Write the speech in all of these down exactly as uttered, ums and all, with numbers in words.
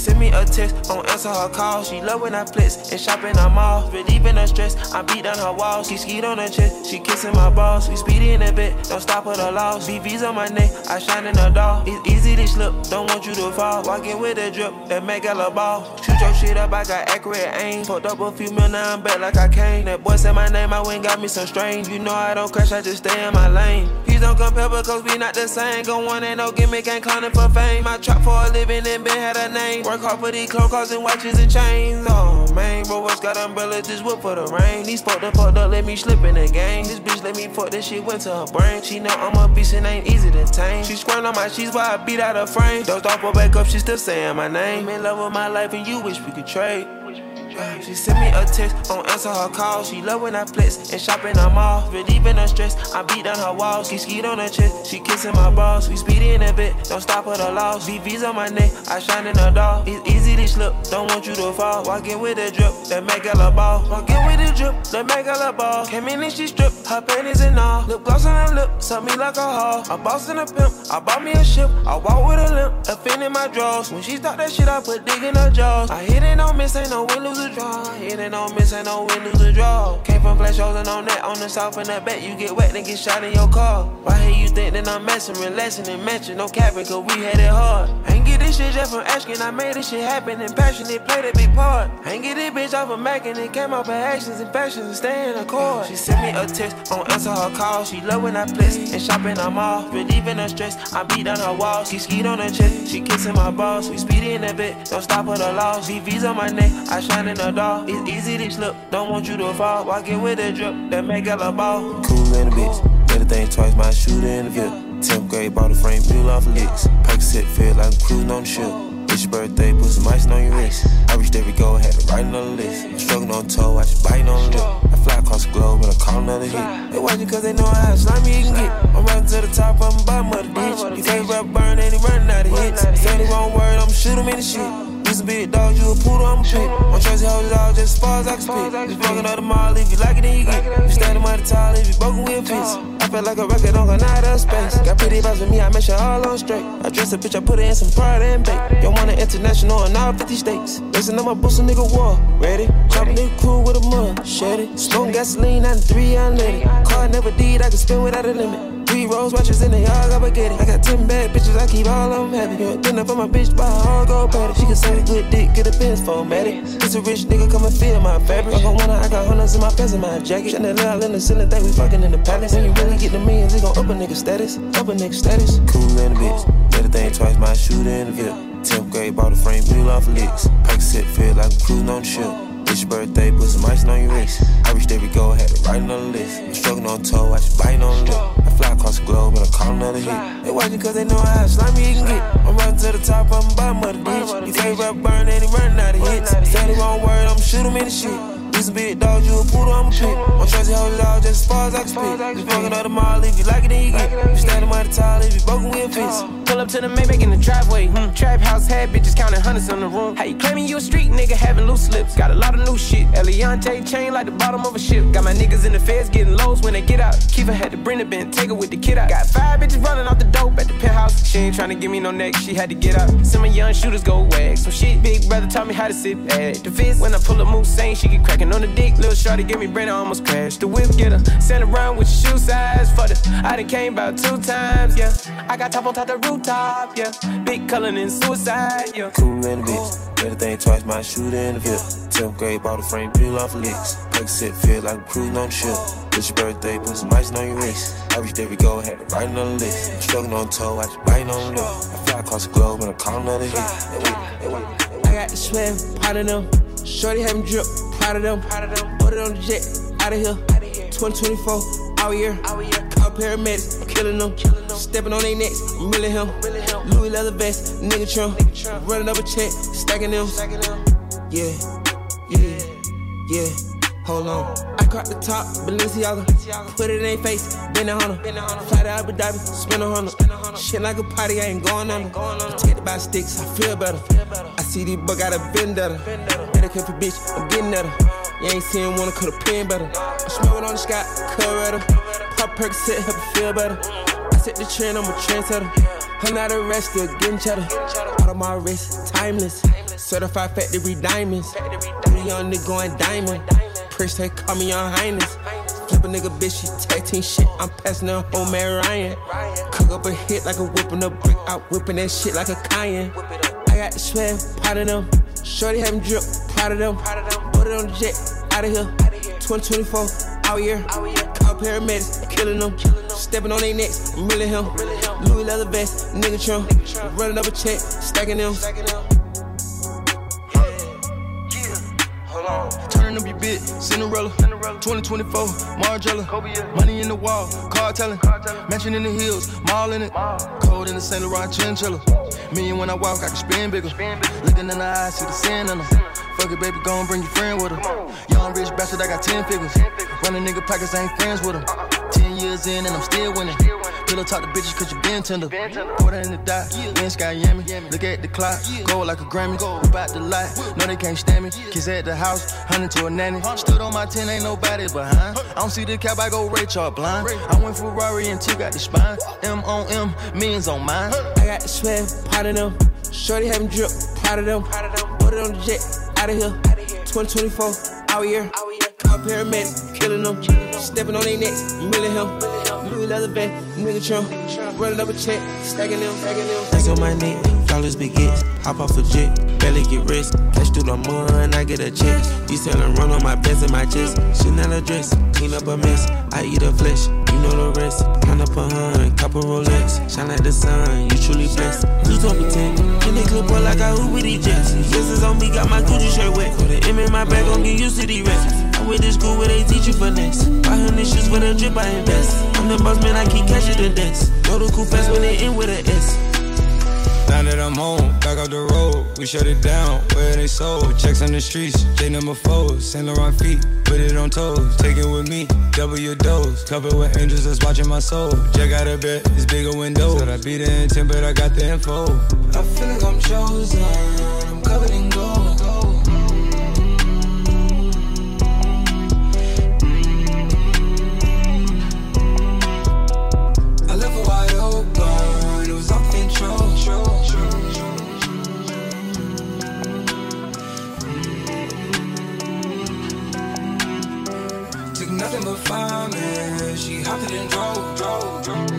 send me a text, don't answer her call. She love when I flex and shop in her mall. Relieving her stress, I beat down her walls. She skied on her chest, she kissing my balls. We speedy in the bed, don't stop her the loss. B V's on my neck, I shine in the dark. It's easy to slip, don't want you to fall. Walking with a drip, that make a ball. Shoot your shit up, I got accurate aim. Fucked up a few mil, now I'm back like I came. That boy said my name, I went got me some strange. You know I don't crash, I just stay in my lane. Please don't compare because we not the same. Go one ain't no gimmick, ain't clowning for fame. I trap for a living and been had a name. Work hard for these clothes, cars and watches and chains. Oh man, bro, what's got umbrella, just whip for the rain. These fucked up, fucked up, let me slip in the game. This bitch let me fuck, this shit went to her brain. She know I'm a beast and ain't easy to tame. She squirm on my sheets while I beat out her frame. Dozed off her back up, she still saying my name. In love with my life and you wish we could trade. She send me a text, don't answer her call. She love when I flex and shop in her mall. Relieving her stress, I beat down her walls. She skied on her chest, she kissing my balls. We speedy in the bed, don't stop her the loss. V V's on my neck, I shine in the dark. It's easy to slip, don't want you to fall. Walking with a drip, that make a ball. Walking with a drip, that make a ball. Came in and she stripped, her panties and all. Lip gloss on her lip, suck me like a hall. A boss and a pimp, I bought me a ship. I walk with a limp, a fin in my drawers. When she start that shit, I put dig in her jaws. I hit it, don't miss, ain't no win, lose a draw. Hit it, don't miss, ain't no win, lose a draw. Came from flash holes and on that, on the south and the back. You get wet and get shot in your car. Why here you think that I'm messing, relaxing and matching? No capping, cause we had it hard. Ain't get this shit just from asking, I made this shit happen and passionate, played a big part. Ain't get this bitch off of Mac and it came off her actions and fashions and stay in the court. She sent me a text, don't answer her call. She love when I flex and shop in her mall. Relieving her stress, I beat down her walls. She skied on her chest, she kissing my balls. We speedy in the bed, don't stop her the loss. V V's on my neck, I shine in the dark. It's easy to slip, don't want you to fall. Walking with a drip, that make a ball. Cool in the bitch, better think twice, my shooter in the VIP. tenth grade, bought a frame, peel off licks. Pack set, feel like I'm cruising on the ship. It's your birthday, put some ice on your wrist. I reached every goal, had to write on the list. I'm struggling on toe, watch you biting on the lip. I fly across the globe and I call another hit. They watch it cause they know how slimy you can get. I'm riding to the top, I'm bottom of the ditch. You can't rap burn, and he running out of hits. Say the wrong word, I'ma shoot him in the shit. You some big dog, you a poodle, I'm a pit. I'm trying to hold it all just as far as I can spit. Just fucking up the mall, if you like it, then you get it. You standing by the tall, if you broken, we'll fix. I feel like a rocket on going out of space. Got pretty vibes with me, I make sure all on straight. I dress a bitch, I put her in some pride and bake. You want an international in all fifty states. Listen to my boots, a nigga war, ready? Chop a nigga cool with a mud, shed it. Smoking gasoline, ninety-three, unleaded. Car never did, I can spin without a limit. Three rose watches in the yard, I get it. I got ten bad bitches, I keep all of them happy. You dinner for my bitch, buy her all gold patty. She can say a good dick, get a Benz formatted. It's a rich nigga, come and feel my fabric. I got one, I got hundreds in my pants and my jacket. Chanel in the ceiling, think we fucking in the palace. When you really get the millions, it gon' up a nigga status. Up a nigga status. Cool in the bitch, better think twice, my shooter in the VIP. tenth grade, bought a frame, peel off licks. Pack set, feel like I'm cruising on the ship. It's your birthday, put some ice on your wrist. I reached every goal, had to write on the list. I'm struggling on toe, watch you biting on the lip. I fly across the globe and I call another hit. They watching cause they know how slimy you can get. I'm riding to the top, I'm bottom of the ditch. You can't rap burn, and he running out of hits. Say the wrong word, I'ma shoot him in the shit. You some big dog, you a poodle, I'm a pit. I'm trying to hold it all just as far as I can spit. Just fucking up the mall, if you like it, then you get it. You standing by the tall, if you broken, we'll fix. Pull up to the Maybach in the driveway. Hmm. Trap house had bitches counting hundreds in the room. How you claiming you a street nigga having loose lips? Got a lot of new shit. Eliante chain like the bottom of a ship. Got my niggas in the feds getting lows when they get out. Kiva had to bring the bin, take her with the kid out. Got five bitches running off the dope at the penthouse. She ain't trying to give me no neck, she had to get out. Some of young shooters go wag some shit. Big brother taught me how to sit at the fist. When I pull up moose saying she get cracking on the dick. Little shorty give me brain, I almost crashed. The whip get her, send around with your shoe size for the. I done came about two times, yeah. I got top on top the rooftop, yeah. Big Cullen and suicide, yeah. Cool in the bitch, better think twice, my shooter in the VIP. tenth grade, bought a frame, peel off licks. Pack set, feel like I'm cruising on the ship. It's your birthday, put some ice on your wrist. I reached every goal, had to write on the list. I'm struggling on toe, watch you biting on the lip. I fly across the globe and I call another hit. I got the swim, part of them. Shorty having drip, proud of them. Put it on the jet, out of here. twenty twenty-four, out here. Call paramedics, I'm killing them. Stepping on their necks, I'm really him. Louis leather vest, nigga trim. Running up a check, stacking them. Yeah, yeah, yeah. Hold on. I caught the top, Balenciaga. Put it in their face, bend it on them. Fly to Abu Dhabi, spin a hundred. Shit like a party, I ain't going under. Protected by sticks, I feel better. I see these bugs got a vendetta. Better careful bitch, I'm getting at her. You ain't seen one, cut a pen better. I'm smoking on the sky, cut her. Pop Percocet, help her feel better. I set the trend, I'm a trendsetter. I'm not arrested, getting cheddar. Out of my wrist, timeless. Certified factory diamonds. Three young nigga going diamond. Prince, they call me Young Highness. Flip a nigga bitch, she tag team shit. I'm passing her home, man Ryan. Cook up a hit like a whipping a brick. Out whipping that shit like a Cayenne. I got the swag, part of them. Shorty having drip, proud of them. Put it on the jet, out of here. twenty twenty-four, out here. Call paramedics, killing them. Stepping on their necks, I'm really him. Louis leather vest, nigga trim. Running up a check, stacking them. Turn up your bit, Cinderella. twenty twenty-four, Margiela. Money in the wall, car telling. Mansion in the hills, mall in it. Cold in the Saint Laurent chinchilla. Million when I walk, I can spin bigger. Looking in the eyes, see the sin in them. Fuck it, baby, gon' bring your friend with her. Young rich bastard, I got ten figures. Running nigga pockets, I ain't friends with him. Ten years in and I'm still winning. Pillow talk to bitches cause you been tender. Put her in the dot, in Sky Yammy. Look at the clock, go like a Grammy. Whip out the light, no they can't stand me. Kids at the house, hunting to a nanny. Stood on my ten, ain't nobody behind. I don't see the cap, I go Ray Charles blind. I went Ferrari and two got the spine. M on M, millions on mine. I got the swag, part of them. Shorty having drip, proud of them. Put it on the jet, out of here. twenty twenty-four, out here. Call paramedics, killing them. Stepping on their necks, milling him. Louis leather vest, nigga trim. Running up a check, stacking them, stacking them. That's on my neck, dollars big hits. Hop off a jet, barely get rich. Cash through the mud and I get a check. You sellin' run on my best and my chest. Chanel dress, clean up a mess. I eat her flesh, you know the rest. Count up a hun, couple Rolex. Shine like the sun, you truly blessed. Who's on pretend? In the clip boy like I hoop with these jets. Kisses on me, got my Gucci shirt wet. Put an M in my bag, gon' get used to these rest. I went to school where they teach you finesse. Buy hundred shoes for the drip, I invest. I'm the boss man, I keep cashing the debts. Know the cool fast when they end with an S. Now that I'm home, back off the road, we shut it down, where they sold. Checks on the streets, J number four, Saint Laurent feet, put it on toes. Take it with me, double your dose. Covered with angels that's watching my soul. Jack out of bed, it's bigger windows. Said I be the intent, but I got the info. I feel like I'm chosen, I'm covered in gold. I left it wide open, it was off control. Nothing but fine, man. She hopped it and drove, drove, drove.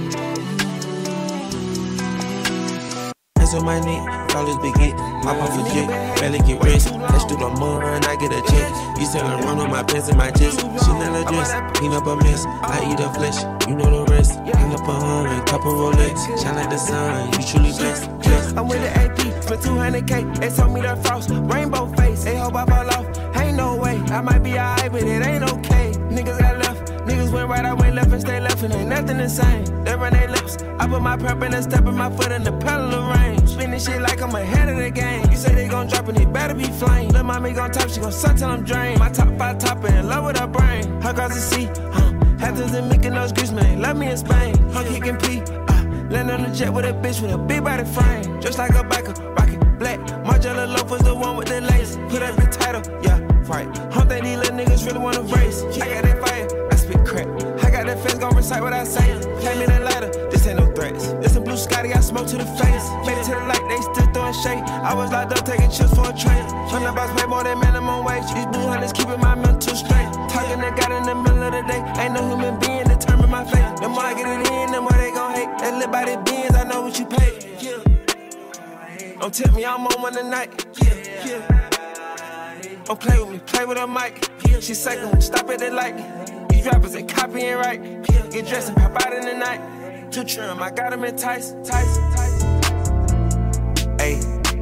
Hands on my neck, dollars big hit. Hop off a jet, barely get rich. Cash through the mud and I get a check. You sellin' run on my pants and my chest. Chanel dress, clean up a mess. I eat her flesh, you know the rest. Hang up a hun, couple Rolex. Shine like the sun, you truly blessed. blessed. I'm with the A P, spent two hundred K. They told me the frost, rainbow face. They hope I fall off, ain't no way. I might be alright, but it ain't okay. Niggas got left, niggas went right, I went left and stay left, and ain't nothing the same. They run their lips, I put my purple and step in my foot in the pedal of rain. Spinning shit like I'm ahead of the game. You say they gon' drop and they better be flame. Lil' mommy gon' top, she gon' suck till I'm drained. My top five topper in love with her brain. Her cause to see, huh? Hatters and making those grease, man. Love me in Spain. Her kicking P, uh, land on the jet with a bitch with a big body frame. Just like a biker, rocket black. Margiela Loaf was the one with the lace. Put that big title, yeah. Right. Hump that these little niggas really wanna race. I got that fire, I spit crack. I got that face, gon' recite what I say. Came in a ladder, this ain't no threats. This a blue Scotty, I smoke to the face. Made it to the light, they still throwing shade. I was locked up taking chips for a train. From the boss pay more than minimum wage. These blue hunters keeping my mental straight. Talking that got in the middle of the day. Ain't no human being determine my fate. The more I get it in, the more they gon' hate. That live by the beans, I know what you pay. Yeah. Don't tell me I'm on one tonight. Yeah, yeah. Don't play with me, play with her mic. She second, stop at the light. These rappers ain't copying right. Get dressed and pop out in the night. Too trim, I got him in tights, tights, tights. Ayy,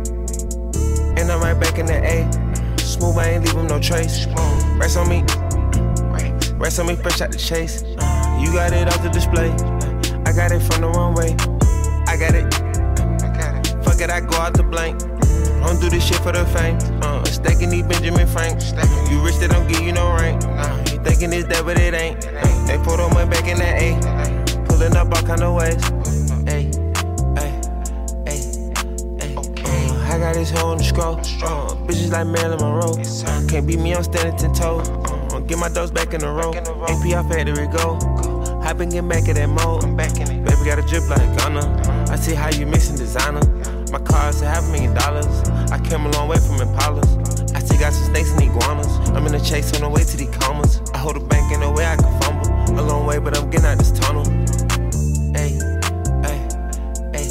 and I'm right back in the A. Smooth, I ain't leave him no trace. Rest on me, rest on me, fresh out the chase. You got it off the display. I got it from the runway. I got it, fuck it, I go out the blank. Don't do this shit for the fame. Uh, stacking these Benjamin Franks. You rich, they don't give you no rank. Uh, you thinking it's that, but it ain't. They put on my back in that A. Pulling up all kind of ways. Ay, ay, ay, ay. Uh, I got this hoe on the scroll. Uh, bitches like Marilyn Monroe. Uh, can't beat me, I'm standing ten toes. Uh, get my dose back in the row. A P R factory go. Hop and get back in that mode. Baby got a drip like Ghana. I see how you mixing designer. My car's a half a million dollars. I came a long way from Impalas. I still got some snakes and iguanas. I'm in the chase on the way to the commas. I hold a bank in a way I can fumble. A long way, but I'm getting out this tunnel. Ay, ay, ay,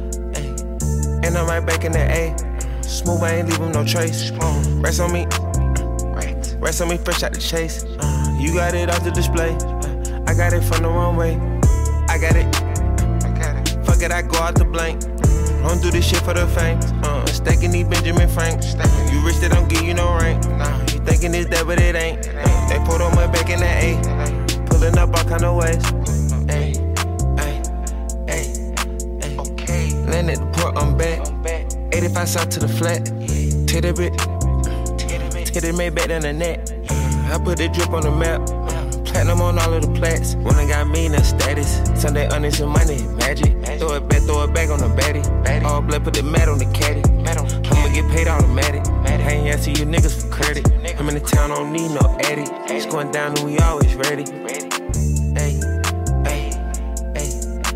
ay. And I'm right back in that A. Smooth, I ain't leaving no trace. Uh, rest on me. Rest on me fresh out the chase. Uh, you got it off the display. Uh, I got it from the wrong way. I got it. I got it. Fuck it, I go out the blank. Don't do this shit for the fame. Uh, stacking these Benjamin Franks. You rich, they don't give you no rank. Nah, you thinking it's that, but it ain't. Uh, they put on my back in that A. Pulling up all kind of ways. Ay, ay, ay, ay. Okay. Land at the port, I'm back. eighty-five south to the flat. Titty bit. Titty made back down the net. I put the drip on the map. Platinum on all of the plats. When I got me in that status. Sunday honest and money, magic. Throw it back, throw it back on the baddie. All blood, put the mat on the caddy. I'ma get paid automatic. I ain't asking you niggas for credit. I'm in the town, don't need no addy. It's going down and we always ready. Ay, ay, ay,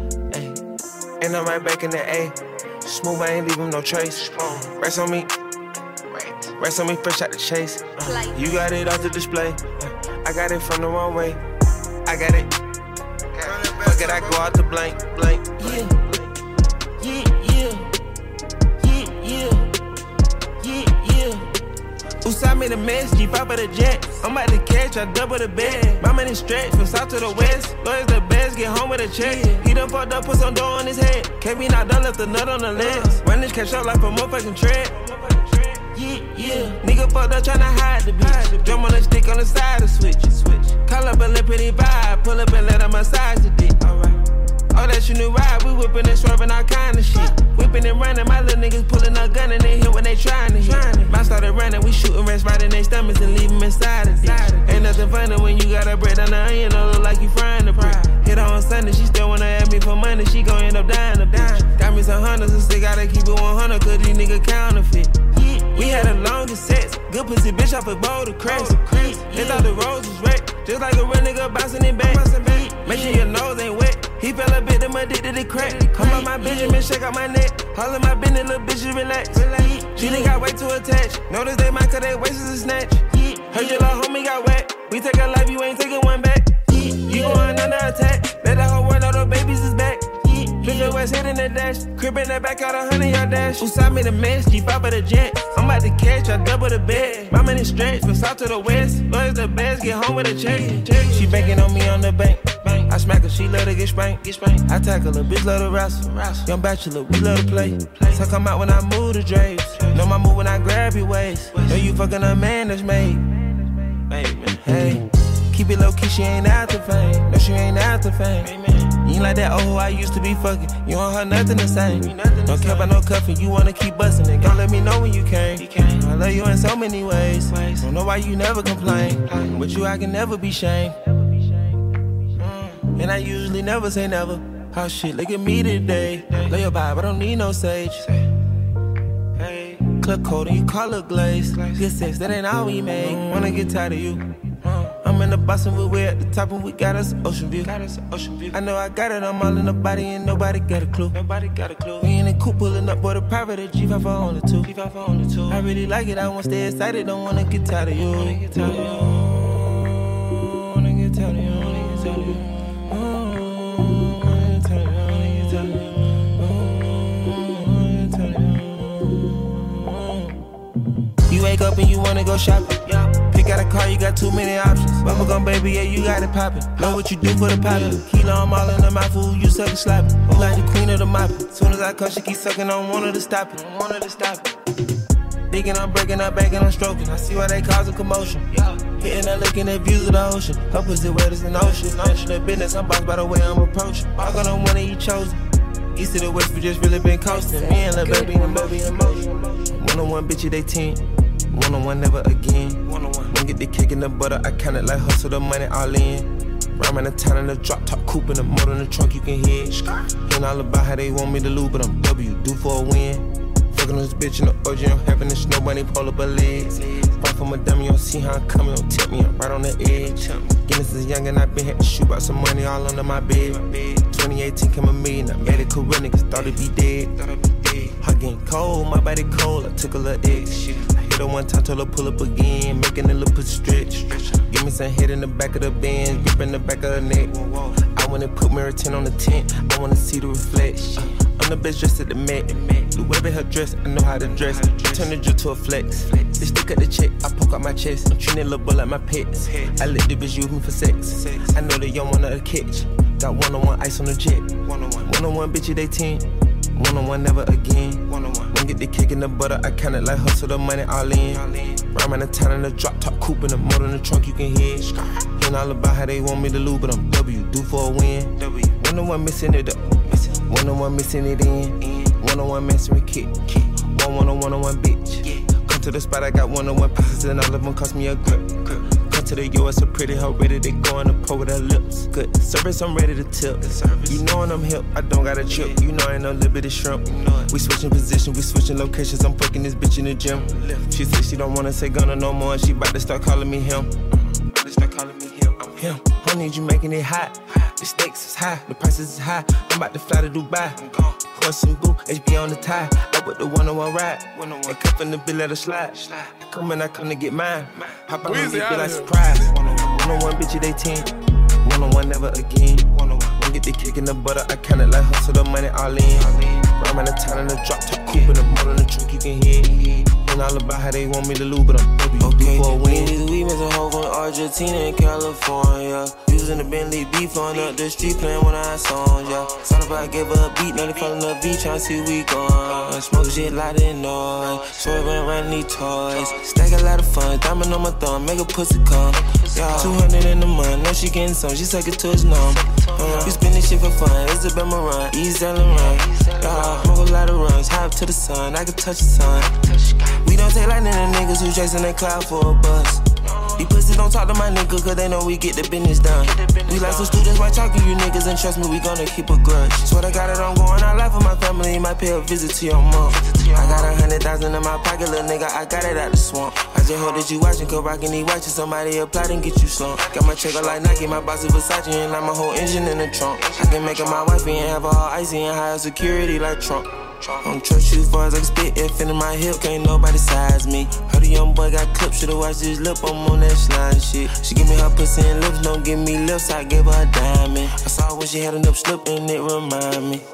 ay. And I'm right back in the A. Smooth, I ain't leaving no trace. Rest on me. Rest on me fresh out the chase. Uh, you got it off the display. Uh, I got it from the wrong way. I got it. Fuck it, I go out the blank, blank. Yeah, yeah, yeah, yeah, yeah, yeah. Usai made a mess, G five of the jet. I'm about to catch, I double the bed. My money stretch from south to the west. Lawyers the best, get home with a check. He done fucked up, put some dough on his head. Can't be knocked down, left a nut on the legs. Run this cash up like a motherfucking tread. Yeah, yeah. Nigga fucked up tryna hide the bitch. Drum on the stick on the side of switch. Call up a little pretty vibe. Pull up and let her massage the dick. Alright. All that you knew ride. We whipping and swerving all kind of shit. Whipping and running. My little niggas pulling a gun and they hit when they trying to hit. Mine started running. We shooting rats right in their stomachs and leave them inside the ditch. Ain't nothing funny when you got a bread down the onion. Don't look like you frying the brick. Hit her on Sunday. She still wanna ask me for money. She gon' end up dying a bitch. Got me some hundreds and still gotta keep it one hundred. Cause these niggas counterfeit. We had the longest sets. Good pussy bitch off a bowl of cracks. They thought the roads was wrecked. Just like a real nigga bouncing it back. Make sure your nose ain't wet. He fell a bit, them addicted to crack. Come on my Benjamin, shake out my neck. All of my business, little bitches relax. She done got way too attached. Notice they might cut their waist as a snatch. Heard your little homie got wet. We take a life, you ain't taking one back. You going under attack. Let the whole world know the babies is back. Bitch, West hitting the dash. Crib in the back, out a hundred yard dash. Usai made a mess, G five of the jet. I'm about to catch, I double the bed. My money stretch from south to the west. Lawyers the best, get home with a check. She banking on me on the bank. I smack her, she let her get spanked. I tackle her, bitch let her wrestle. Young bachelor, we love to play. So come out when I move the drapes. Know my move when I grab your waist. Know you fucking a man that's made. Hey, keep it low key, she ain't after fame. No, she ain't after fame. You ain't like that old who I used to be fucking. You don't heard nothing the same. Don't care about no cuffing, you wanna keep busting it. Don't let me know when you came. I love you in so many ways. Don't know why you never complain. With you I can never be shamed. And I usually never say never. How shit, look at me today. Lay your vibe, I don't need no sage. Hey, club coat and you call it glaze. Good sex, that ain't all we make. Wanna get tired of you. I'm in the Boston, we're way at the top and we got us an ocean view. Got us an ocean view. I know I got it, I'm all in the body and nobody got a clue. Nobody got a clue. We in the coupe pulling up, boy, the private at G five for only two. G five for only two. I really like it, I wanna stay excited, don't wanna get tired of you. Wanna get tired of you. Wanna get tired of you. Wanna get tired of you. You wake up and you wanna go shopping. Yeah. Pick out a car, you got too many options. Bubblegum baby, yeah, you got it poppin'. Know what you do for the poppin'. Kilo, I'm all in the mouth, food, you suckin' sloppy. You like the queen of the moppin'. Soon as I come, she keep suckin', I don't want her to stop it. I don't want her to stop it. Digging, I'm breaking, I'm banking, I'm stroking. I see why they cause a commotion. Yeah. Hitting and looking at views of the ocean. Her pussy wet as an ocean. Ocean of business, I'm bossed by the way I'm approaching. Walk on the one that you chosen. East to the west, we just really been coasting. Me and Lil' Baby and Baby in motion. One on one, bitch, they ten. One on one, never again. One on one. Don't get the cake in the butter. I count it like hustle the money all in. Rhyme in the town in the drop top coupe in the motor in the trunk you can hear. Ain't all about how they want me to lose, but I'm W, due for a win. Fucking this bitch in the O G, I'm having this snow bunny, pull up her legs. Fight for my dummy, you don't see how I'm coming, don't tip me, I'm right on the edge. Guinness is young and I been had to shoot out some money all under my bed. twenty eighteen came a million, I made it career, niggas thought it'd be dead. Hot getting cold, my body cold, I took a little X. I hit her one time, told her pull up again, making a little pussy stretch. Give me some head in the back of the Benz, grip in the back of her neck. I wanna put mirror tint on the tent, I wanna see the reflection. I'm the best dressed at the Met. The way her dress, I know how to dress. Turn the drip to a flex. They stick at the check, I poke out my chest. I'm treating little boy like my pets. I let the bitch use me for sex. I know they young wanna catch. Got one-on-one ice on the jet. One-on-one bitch, they ten. One-on-one never again. One-on-one. When get the cake in the butter, I kinda like hustle the money all in. Rhyme in the town in the drop top coupe in the motor in the trunk, you can hear. Hearing all about how they want me to lose, but I'm W, do for a win. One-on-one missing it up. One-on-one missing it in. One-on-one messing with kid. One one-on-one on one bitch. Come to the spot, I got one-on-one pieces and all of them cost me a grip. Come to the U S, a pretty hoe ready to go in the pour with her lips. Good service, I'm ready to tip. You knowin' I'm hip, I don't got a trip. You know I ain't no liberty shrimp. We switching position, we switching locations. I'm fucking this bitch in the gym. She said she don't wanna say Gunna no more, and she bout to start calling me him. Bout to start calling me him. I'm him. I need you making it hot. The stakes is high, the prices is high. I'm about to fly to Dubai. Horse and boo, H B on the tie. I put the one-on-one ride. And cuff in the bill, let her slide. I come and I come to get mine. Pop out and get like surprise. One-on-one bitch, they ten. One-on-one never again. One get the kick in the butter, I kinda like hustle the money all in. Rhyme in the town in the drop top coupe in the motor in the truck, you can hear. And all about how they want me to lose, but I'm W, okay. For a win. We miss a hoe from Argentina and California. We was in the Bentley beef on up the street playing one of our songs, yeah. Thought about gave her a beat, now they falling the beat, tryna see we gone. Smoke shit loud and noise, swerving around these toys. Stack a lot of fun, diamond on my thumb, make a pussy come. Yeah. two hundred in the month, know she getting some, she suck it to his numb. Uh, we spend this shit for fun, it's a Boomerang, ease down and run. Yeah, smoke a lot of runs, high up to the sun, I can touch the sun. We don't take lightning to niggas who chasing that cloud for a bus. These pussies don't talk to my nigga cause they know we get the business done. We like some students, why talking you niggas and trust me, we gonna keep a grudge. Swear I got it on going out life for my family, might pay a visit to your mom. I got a hundred thousand in my pocket, little nigga, I got it out the swamp. I just hope that you watching, cause rockin' these watches, somebody apply and get you slumped. Got my check like Nike, my boss is Versace, and like my whole engine in the trunk. I can make her my wife and have her all icy and high security like Trump. I don't trust you far as I can spit, if in my hip, can't nobody size me. Heard a young boy got clipped, should've watched his lip, I'm on that slime shit. She give me her pussy and lips, don't give me lips, I gave her a diamond. I saw when she had a nip slip and it remind me.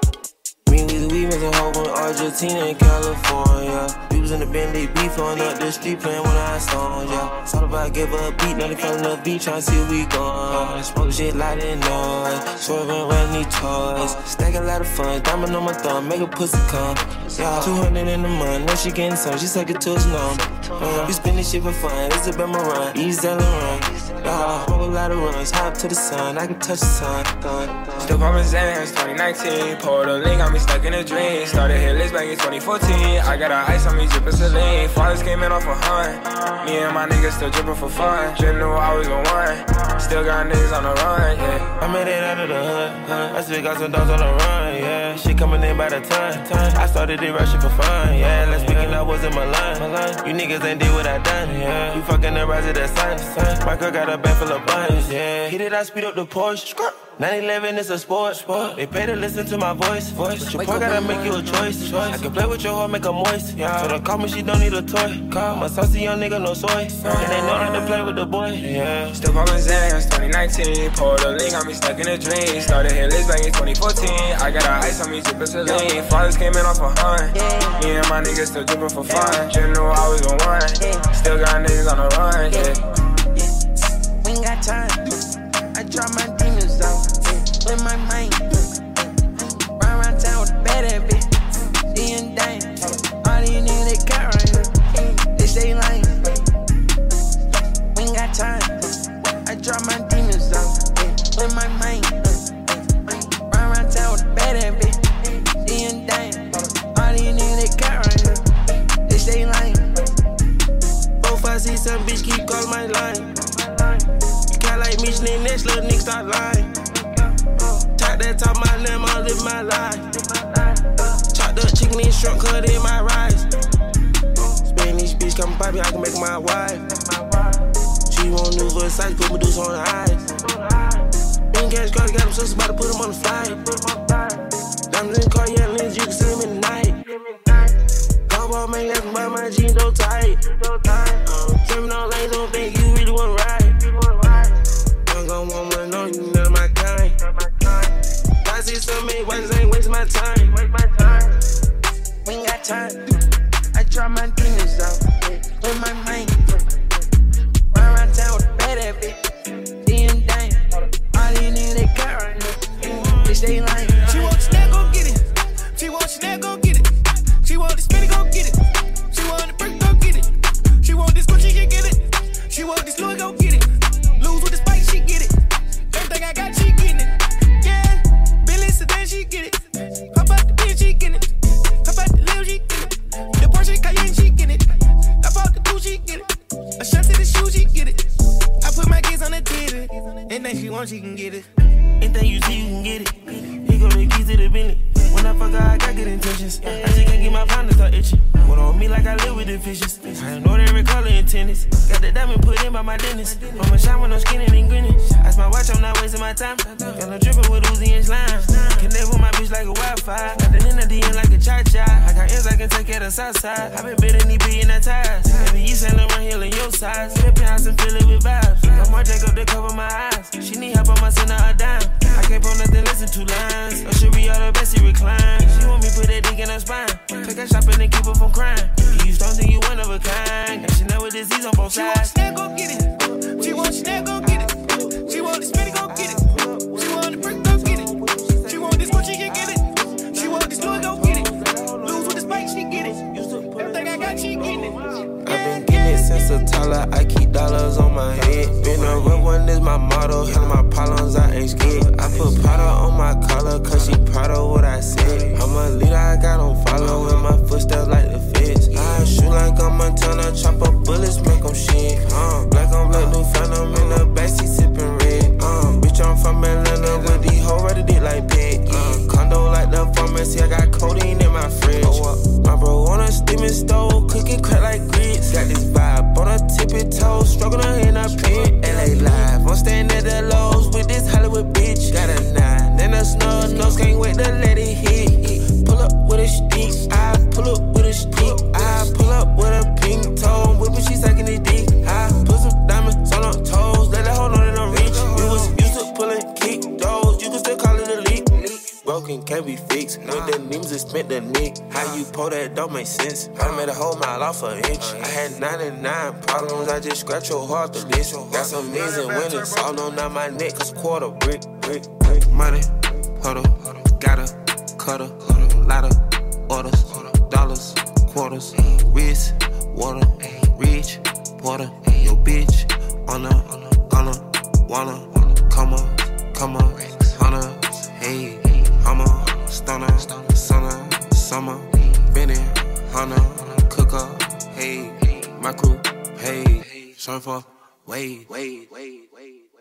Me and we was a hoe from Argentina and California. We was in the Bentley beef on up the street playing one of our songs, yeah. Thought about give her a beat, now they falling the beat, tryna see we gone. Smoke shit loud and noise, swerving around these toys. Stack a lot of fun, diamond on my thumb, make a pussy come. Yeah, two hundred in the month, know she getting some, she suck it to his numb. Uh, we spend this shit for fun, it's a Boomerang, ease down and run. Yeah, smoke a lot of runs, high up to the sun, I can touch the sun. Still poppin' Xans, twenty nineteen, poured a link, got me stuck in a dream. Started headless back in twenty fourteen, I got a ice on me, drippin' saline. Fathers came in off a hunt, me and my niggas still drippin' for fun. Just knew I was gon' one, still got niggas on the run, yeah. I made it out of the hood, huh? I still got some dogs on the run, yeah. Shit coming in by the ton, ton. I started it rushing for fun, yeah. Last weekend I was in Milan, you niggas ain't did what I done, yeah. You fucking the rise of the sun, sun. My girl got a bag full of buns, yeah. Hit it, I speed up the Porsche. nine eleven is a sport, sport. They pay to listen to my voice, voice. But your boy gotta make you a choice, choice. I can play with your heart, make her moist, yeah. So don't call me, she don't need a toy. Call my saucy young nigga, no soy. And they know how to play with the boy, yeah. Still poppin' Xans, twenty nineteen, poured a link, got me stuck in a dream. Started headless back in twenty fourteen, I got a ice on me, drippin' saline. Fathers came in off a hunt, me and my niggas still drippin' for fun. Just knew I was gon' one, still got niggas on the run, yeah. We ain't got time, I drop my demons out. With my mind, run around town with a bad ass bitch. She and dang, all these niggas they got right here, they stay lying. We ain't got time, I drop my demons out. With my mind, run around town with a bad ass bitch. She and dang, all these niggas they got right here, they stay lying. Four, five, six, seven, bitch keep calling my line. You got like me, nigga, next little nigga start lying. That top my name, I live my life. Chopped up chicken and shrimp, cut in my rice. Spanish bitch, come baby, I can make my wife. She want new Versace, put Medusa on the eyes. Been cash cars, got them sisters, about to put them on the flight. Diamonds in the car, yeah, lenses, you can see them in the night. up, man, that's why my jeans so tight. Um, Tripping on lanes, don't think you really wanna ride. Young gon' want one, know you none of my kind. I see some many watches, ain't waste my time. We ain't got time. I drop my demons out with my mind. Run around town with a bad ass bitch. Damn, damn. All these niggas they got right now. Bitch, they lying. She want the snack, go get it. She want the snack, go get it. She want the spinny, go get it. She want the brick, go get it. She want this Gucci, she get it. She want this Louis, go get it. Lose with the spike, she get it. Everything I got, she getting it. Yeah, Billy Sedan, she get it. How about the bitch, she getting it. How about the Lil, she get it. The Porsche Cayenne, she get it. I bought the Gucci, she get it. A shot to the shoe, she get it. I put my kids on the T V. Anything she want, she can get it. Anything you see, you can get it. He go the keys to the Bentley. When I fuck her, I got good intentions. I just can't get my pound to start itching. What on me like I live with the fishes. I know every color in tennis. Got the diamond put in by my dentist. I'ma shine when I'm skinning and grinning. Ice my watch, I'm not wasting my time. Got no dripping with Uzi and slime. Connect with my bitch like a Wi-Fi. Got the in the D N like a cha-cha. I got ends I can take care of the south side. I been bidding these B in that ties. Baby, you Saint Laurent Hill in your size. Flip house and fill it with vibes. Got more Jacob to cover my eyes. She need help, I'ma send her a dime. I can't pull nothing, listen to lines. Or should be all the best, he recline. She want me put that dick in her spine. Take her shopping and keep her from crying. You don't think you one of a kind. Got Chanel with disease on both sides. She want snack, go get it. She want snack, go get it. She want the spinny, go get it. She want the brick, go get it. She want this Gucci, she get it. She want this Louis, go get it. Lose with the spike, she get it. Everything I got, she getting it. I've been getting it since a toddler. I keep dollars on my head. Been a real one is my motto. Handle my problems, I ain't scared. I put powder on my collar, cause she proud of what I said. I'm a leader, I got on follow. In my footsteps like the feds. I shoot like I'm Montana, chop up bullets, make them shit. Uh, black on black, new phantom in the backseat sipping red. Uh, bitch, I'm from Atlanta with these hoes ready dick like pet. Uh, condo like the pharmacy, I got codeine in my fridge. Oh, uh, my bro on a steaming stove, cooking crack like grits. Got this vibe on a tippy toe, struggling in a pit. L A live, I'm staying at the Lowe's with this Hollywood bitch. Got a nine and a snub nose, can't wait to let it hit. Pull up with a stick, I pull up with a stick. I pull up with a pink toe, whipping, she sucking it dick. I put some diamonds on her toes, let her hold on and I'm rich. You was used to pulling kick those, you can still call it a leak. Broken can't be fixed, with the names and spent the nick. How you pull that don't make sense. I made a whole mile off an inch. I had ninety-nine problems, I just scratch your heart the list. Got some amazing winners, all on down my neck, cause quarter brick, brick, brick. Money, huddle, gotta, cutter, lot of orders, dollars, quarters, wrist, water, rich, porter, your bitch, on a, gonna, wanna, come on, come on, hunter, hey, I'm a stunner, summer, summer, Benny, hunter, cooker, hey, my crew, hey, surfer, wait, wait, wait, wait.